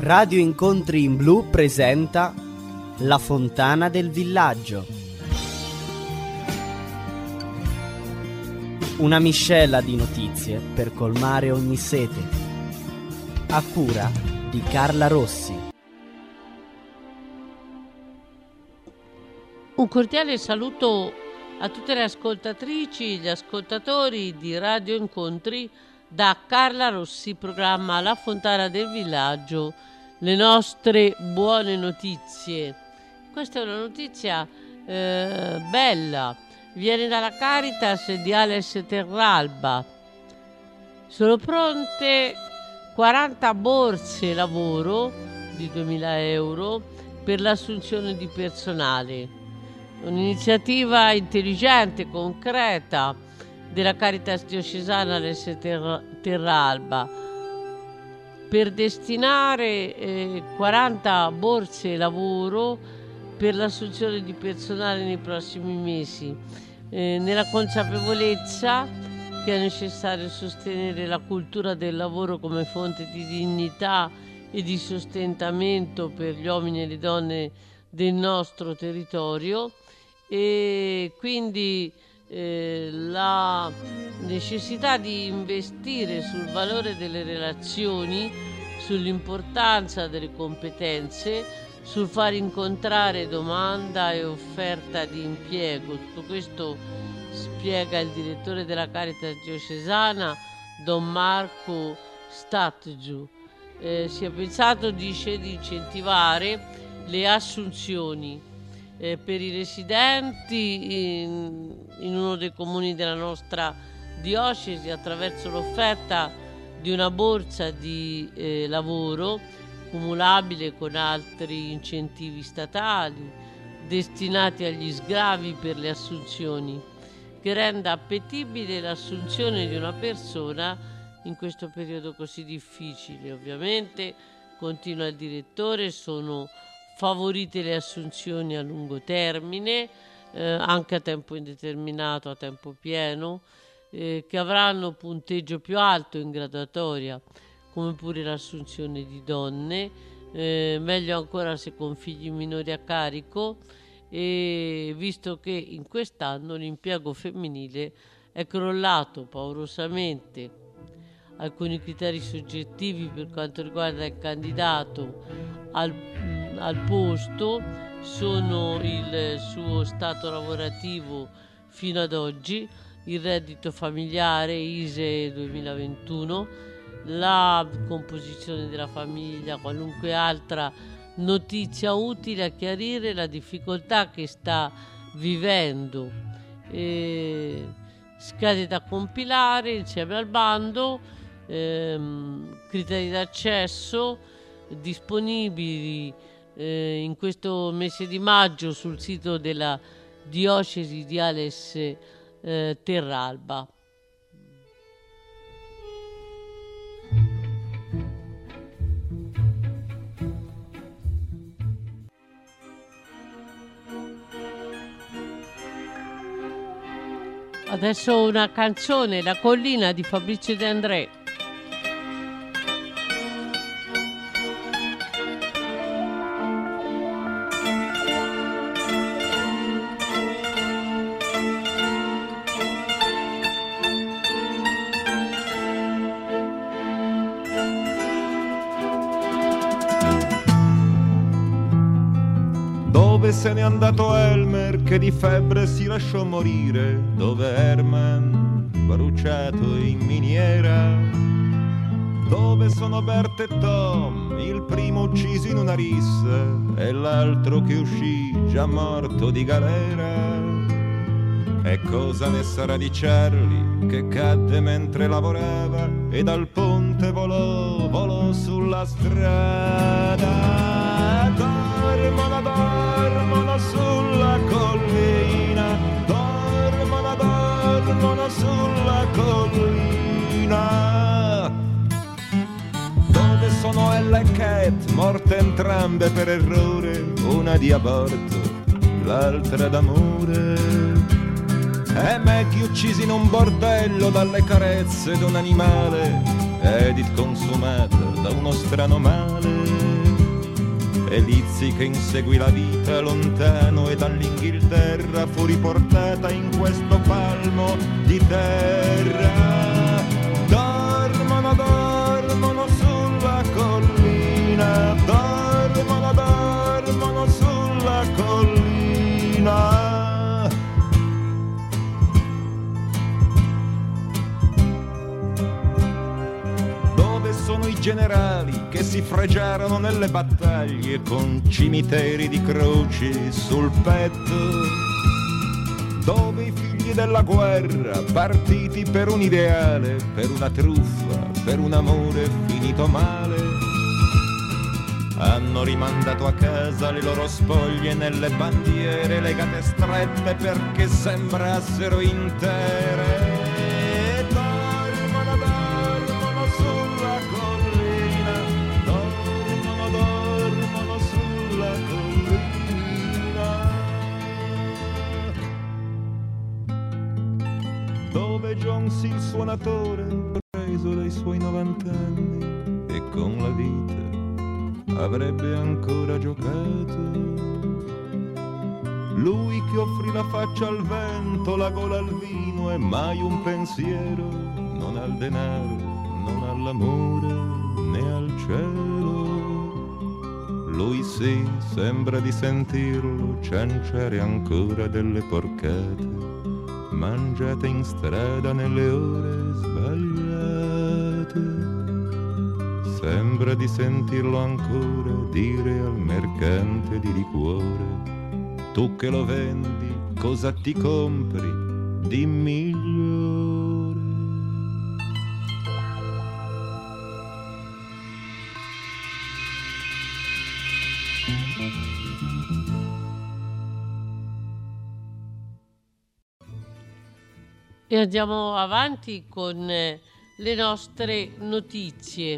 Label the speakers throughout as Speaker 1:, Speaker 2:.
Speaker 1: Radio Incontri in Blu presenta La Fontana del Villaggio. Una miscela di notizie per colmare ogni sete. A cura di Carla Rossi.
Speaker 2: Un cordiale saluto a tutte le ascoltatrici e gli ascoltatori di Radio Incontri da Carla Rossi, programma La Fontana del Villaggio, le nostre buone notizie. Questa è una notizia bella, viene dalla Caritas di Ales Terralba. Sono pronte 40 borse lavoro di 2.000 euro per l'assunzione di personale. Un'iniziativa intelligente, concreta della Caritas diocesana Ales Terralba per destinare 40 borse lavoro per l'assunzione di personale nei prossimi mesi, nella consapevolezza che è necessario sostenere la cultura del lavoro come fonte di dignità e di sostentamento per gli uomini e le donne del nostro territorio, e quindi la necessità di investire sul valore delle relazioni, sull'importanza delle competenze, sul far incontrare domanda e offerta di impiego. Tutto questo spiega il direttore della Caritas diocesana, Don Marco Statgiu. Si è pensato, dice, di incentivare le assunzioni per i residenti in uno dei comuni della nostra diocesi attraverso l'offerta di una borsa di lavoro cumulabile con altri incentivi statali destinati agli sgravi per le assunzioni, che renda appetibile l'assunzione di una persona in questo periodo così difficile. Ovviamente, continua il direttore, sono favorite le assunzioni a lungo termine, anche a tempo indeterminato, a tempo pieno, che avranno punteggio più alto in graduatoria, come pure l'assunzione di donne, meglio ancora se con figli minori a carico, e visto che in quest'anno l'impiego femminile è crollato paurosamente. Alcuni criteri soggettivi per quanto riguarda il candidato al posto sono il suo stato lavorativo fino ad oggi, il reddito familiare ISEE 2021, la composizione della famiglia, qualunque altra notizia utile a chiarire la difficoltà che sta vivendo. Schede da compilare insieme al bando, criteri d'accesso disponibili in questo mese di maggio sul sito della diocesi di Ales Terralba. Adesso una canzone, La collina di Fabrizio De André.
Speaker 3: Dove se n'è andato Elmer che di febbre si lasciò morire? Dove Herman bruciato in miniera? Dove sono Bert e Tom, il primo ucciso in una rissa e l'altro che uscì già morto di galera? E cosa ne sarà di Charlie che cadde mentre lavorava e dal ponte volò sulla strada? Dormono sulla collina, dormono sulla collina. Dove sono Ella e Cat, morte entrambe per errore, una di aborto, l'altra d'amore? E Maggie uccisi in un bordello dalle carezze d'un animale, Edith consumata da uno strano male. e Lizzy che inseguì la vita lontano e dall'Inghilterra fu riportata in questo palmo di terra. Dormono, dormono sulla collina, dormono, dormono sulla collina. Sono i generali che si fregiarono nelle battaglie con cimiteri di croci sul petto, dove i figli della guerra, partiti per un ideale, per una truffa, per un amore finito male, hanno rimandato a casa le loro spoglie nelle bandiere legate strette perché sembrassero intere. Dove Jones il suonatore, preso dai suoi 90 anni e con la vita avrebbe ancora giocato. Lui che offrì la faccia al vento, la gola al vino e mai un pensiero, non al denaro, non all'amore né al cielo. Lui sì, sembra di sentirlo cianciare ancora delle porcate mangiate in strada nelle ore sbagliate. Sembra di sentirlo ancora dire al mercante di liquore: tu che lo vendi, cosa ti compri di migliore?
Speaker 2: E andiamo avanti con le nostre notizie.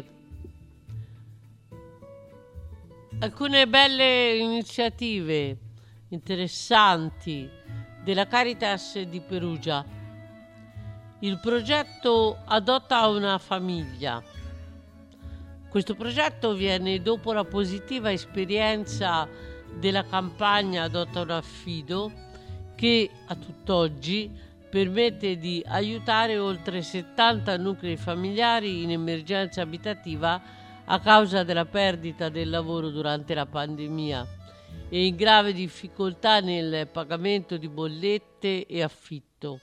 Speaker 2: Alcune belle iniziative interessanti della Caritas di Perugia. Il progetto Adotta una famiglia. Questo progetto viene dopo la positiva esperienza della campagna Adotta un affido, che a tutt'oggi permette di aiutare oltre 70 nuclei familiari in emergenza abitativa a causa della perdita del lavoro durante la pandemia e in grave difficoltà nel pagamento di bollette e affitto.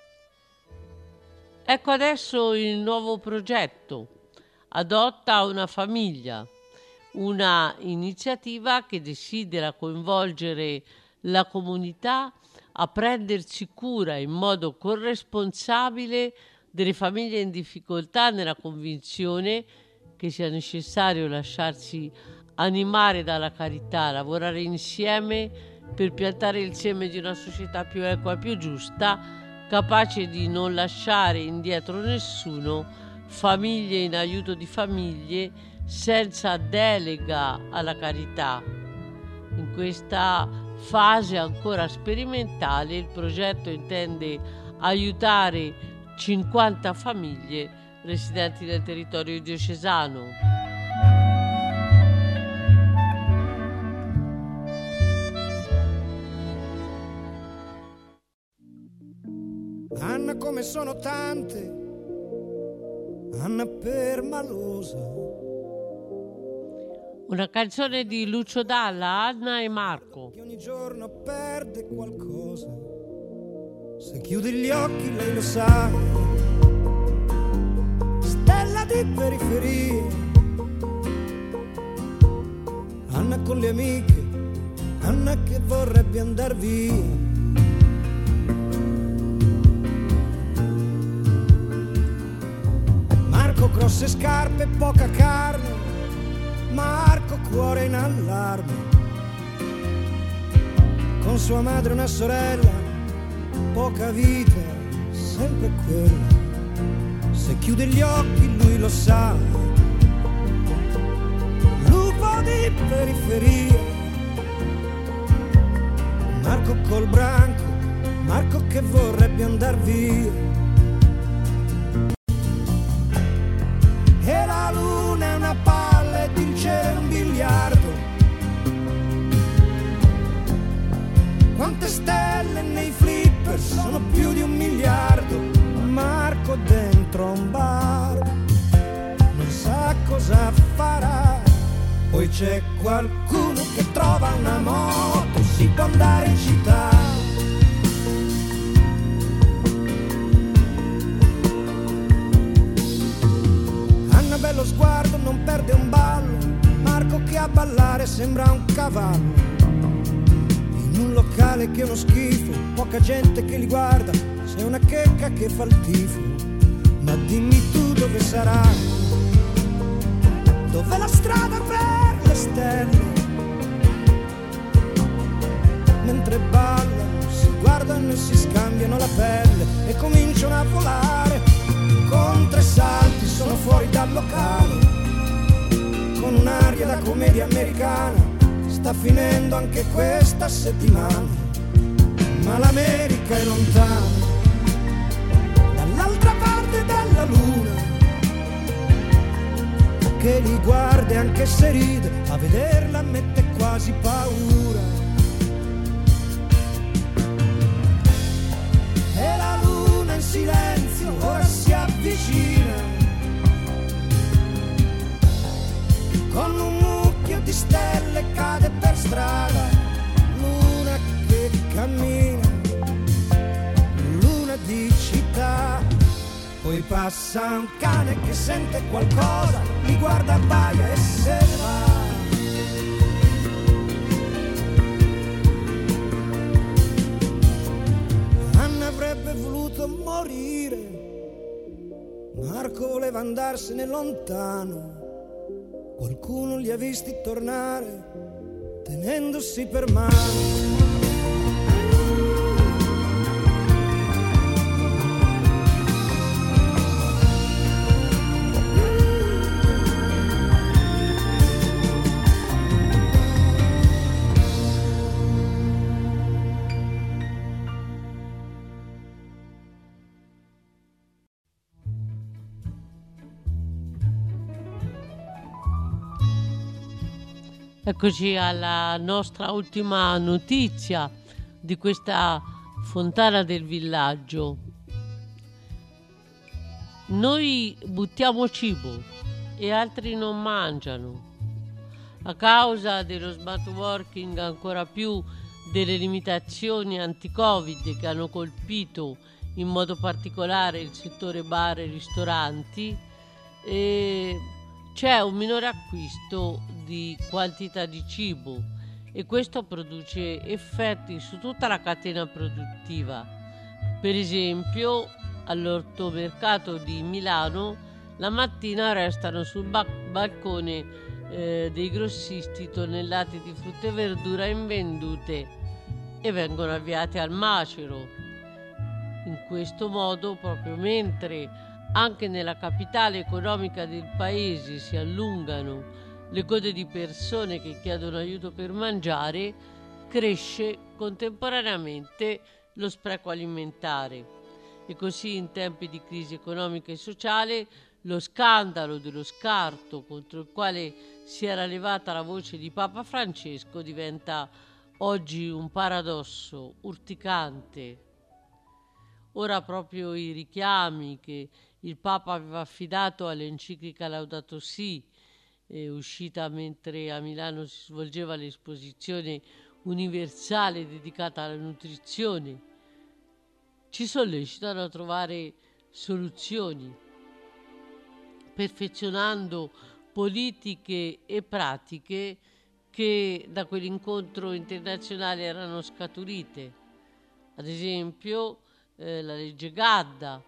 Speaker 2: Ecco adesso il nuovo progetto Adotta una famiglia, una iniziativa che desidera coinvolgere la comunità a prendersi cura in modo corresponsabile delle famiglie in difficoltà, nella convinzione che sia necessario lasciarsi animare dalla carità, lavorare insieme per piantare il seme di una società più equa e più giusta, capace di non lasciare indietro nessuno, famiglie in aiuto di famiglie, senza delega alla carità. In questa fase ancora sperimentale il progetto intende aiutare 50 famiglie residenti nel territorio diocesano.
Speaker 4: Anna come sono tante, Anna permalosa.
Speaker 2: Una canzone di Lucio Dalla, Anna e Marco.
Speaker 4: Che ogni giorno perde qualcosa. Se chiudi gli occhi lei lo sa. Stella di periferia. Anna con le amiche, Anna che vorrebbe andar via. Marco grosse scarpe, poca carne. Marco cuore in allarme, con sua madre una sorella, poca vita, sempre quella. Se chiude gli occhi lui lo sa. Lupo di periferia. Marco col branco, Marco che vorrebbe andar via. E la luna è una palla ed il cielo è un biliardo. dentro a un bar, non sa cosa farà. Poi c'è qualcuno che trova una moto, si può andare in città. Anna bello sguardo, non perde un ballo, Marco che a ballare sembra un cavallo. In un locale che è uno schifo, poca gente che li guarda, sei una checca che fa il tifo. Ma dimmi tu dove sarà, dov'è la strada per le stelle? Mentre ballano, si guardano e si scambiano la pelle e cominciano a volare. Con 3 salti sono fuori dal locale, con un'aria da commedia americana. Sta finendo anche questa settimana, ma l'America è lontana, dall'altra parte della luna, che li guarda e anche se ride, a vederla mette quasi paura. E la luna in silenzio ora si avvicina, con un mucchio di stelle cade per strada. Luna che cammina, luna di città. Poi passa un cane che sente qualcosa, li guarda, abbaia e se ne va. Anna avrebbe voluto morire, Marco voleva andarsene lontano. Qualcuno li ha visti tornare, tenendosi per mano.
Speaker 2: Eccoci alla nostra ultima notizia di questa fontana del villaggio. Noi buttiamo cibo e altri non mangiano. A causa dello smart working, ancora più delle limitazioni anti-Covid che hanno colpito in modo particolare il settore bar e ristoranti, c'è un minore acquisto di quantità di cibo e questo produce effetti su tutta la catena produttiva. Per esempio, all'ortomercato di Milano la mattina restano sul balcone dei grossisti tonnellate di frutta e verdura invendute e vengono avviate al macero. In questo modo, proprio mentre anche nella capitale economica del paese si allungano le code di persone che chiedono aiuto per mangiare, cresce contemporaneamente lo spreco alimentare. E così, in tempi di crisi economica e sociale, lo scandalo dello scarto, contro il quale si era levata la voce di Papa Francesco, diventa oggi un paradosso urticante. Ora proprio i richiami che il Papa aveva affidato all'enciclica Laudato Si, uscita mentre a Milano si svolgeva l'esposizione universale dedicata alla nutrizione, ci sollecitano a trovare soluzioni, perfezionando politiche e pratiche che da quell'incontro internazionale erano scaturite. Ad esempio la legge Gadda,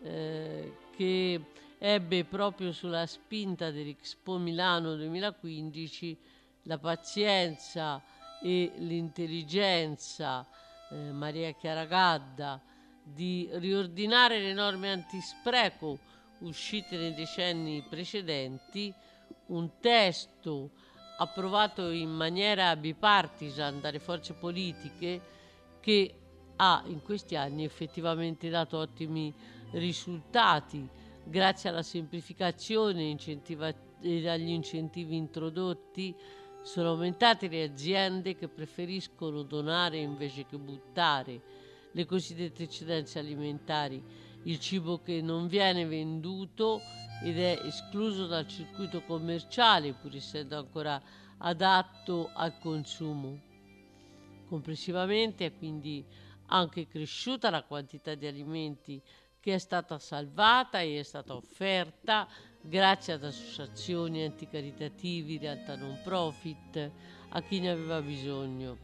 Speaker 2: che ebbe proprio sulla spinta dell'Expo Milano 2015 la pazienza e l'intelligenza, Maria Chiara Gadda, di riordinare le norme antispreco uscite nei decenni precedenti, un testo approvato in maniera bipartisan dalle forze politiche che ha in questi anni effettivamente dato ottimi risultati grazie alla semplificazione e agli incentivi introdotti. Sono aumentate le aziende che preferiscono donare invece che buttare, le cosiddette eccedenze alimentari, il cibo che non viene venduto ed è escluso dal circuito commerciale, pur essendo ancora adatto al consumo. Complessivamente è quindi anche cresciuta la quantità di alimenti che è stata salvata e è stata offerta grazie ad associazioni anticaritativi, realtà non profit, a chi ne aveva bisogno.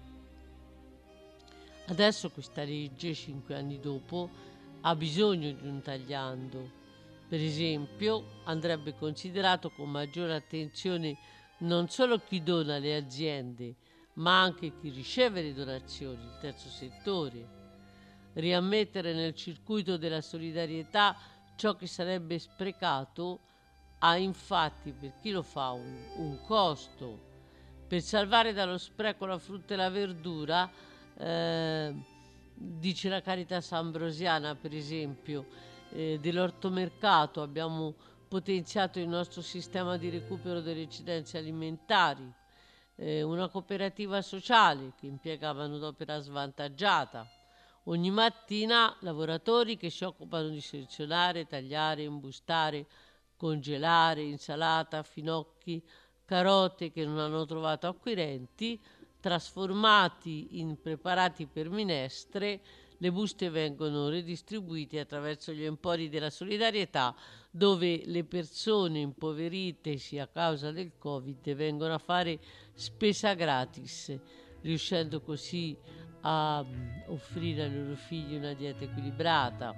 Speaker 2: Adesso questa legge, 5 anni dopo, ha bisogno di un tagliando. Per esempio, andrebbe considerato con maggiore attenzione non solo chi dona alle aziende, ma anche chi riceve le donazioni, il terzo settore. Riammettere nel circuito della solidarietà ciò che sarebbe sprecato ha infatti per chi lo fa un costo. Per salvare dallo spreco la frutta e la verdura, dice la Caritas Ambrosiana per esempio, dell'ortomercato abbiamo potenziato il nostro sistema di recupero delle eccedenze alimentari, una cooperativa sociale che impiega manodopera svantaggiata. Ogni mattina lavoratori che si occupano di selezionare, tagliare, imbustare, congelare insalata, finocchi, carote che non hanno trovato acquirenti, trasformati in preparati per minestre. Le buste vengono redistribuite attraverso gli empori della solidarietà, dove le persone impoverite sia a causa del Covid vengono a fare spesa gratis, riuscendo così a offrire ai loro figli una dieta equilibrata.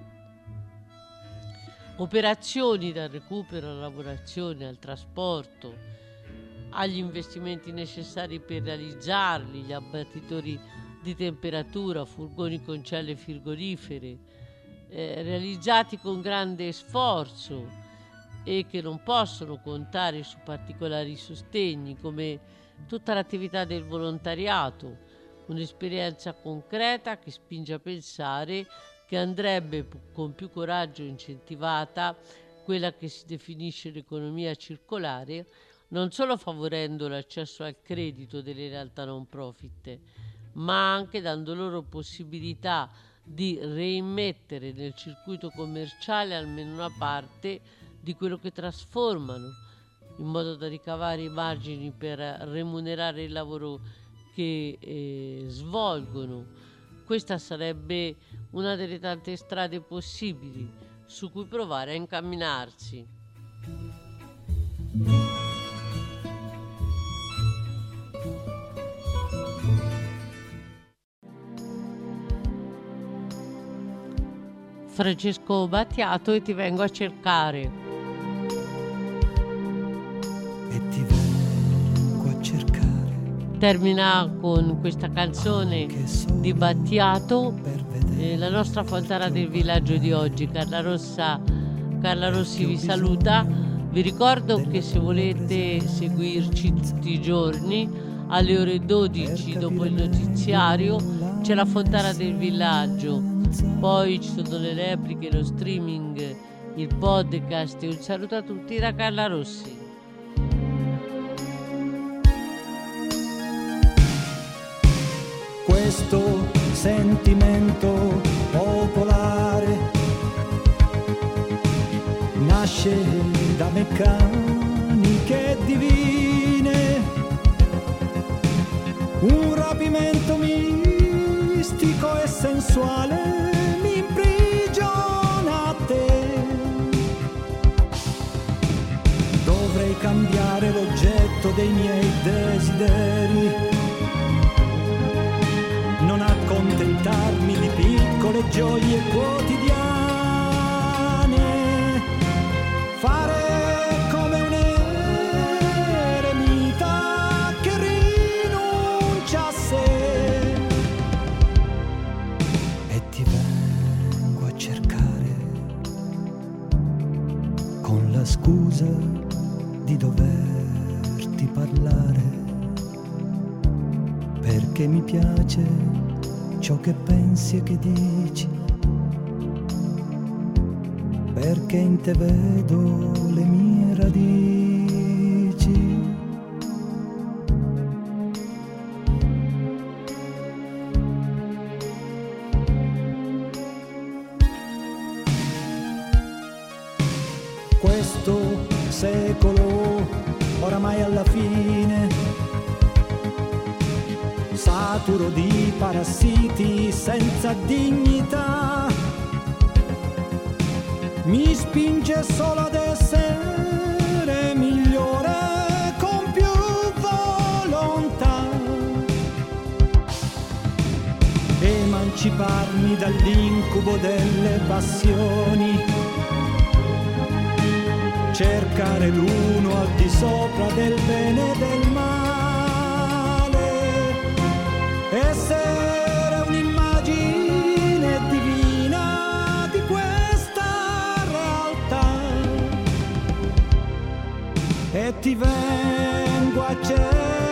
Speaker 2: Operazioni dal recupero alla lavorazione, al trasporto, agli investimenti necessari per realizzarli, gli abbattitori di temperatura, furgoni con celle frigorifere, realizzati con grande sforzo e che non possono contare su particolari sostegni, come tutta l'attività del volontariato, un'esperienza concreta che spinge a pensare che andrebbe con più coraggio incentivata quella che si definisce l'economia circolare, non solo favorendo l'accesso al credito delle realtà non profit, ma anche dando loro possibilità di reimmettere nel circuito commerciale almeno una parte di quello che trasformano, in modo da ricavare i margini per remunerare il lavoro che svolgono. Questa sarebbe una delle tante strade possibili su cui provare a incamminarsi. Francesco Battiato e ti vengo a cercare.
Speaker 4: E ti vengo a cercare.
Speaker 2: Termina con questa canzone di Battiato la nostra fontana del villaggio di oggi. Carla Rossi vi saluta. Vi ricordo che se volete seguirci tutti i giorni alle ore 12 dopo il notiziario c'è la fontana del villaggio, poi ci sono le repliche, lo streaming, il podcast e un saluto a tutti da Carla Rossi.
Speaker 4: Questo sentimento popolare nasce da meccaniche divine, un rapimento mistico e sensuale mi imprigiona a te. Dovrei cambiare l'oggetto dei miei desideri, non accontentarmi di piccole gioie quotidiane, fare come un eremita che rinuncia a sé. E ti vengo a cercare con la scusa di doverti parlare, perché mi piace ciò che pensi e che dici, perché in te vedo le mie radici. questo secolo oramai alla fine, saturo di parassiti senza dignità, mi spinge solo ad essere migliore con più volontà, emanciparmi dall'incubo delle passioni, cercare l'uno al di sopra del bene e del male, essere un'immagine divina di questa realtà, e ti vengo a cercare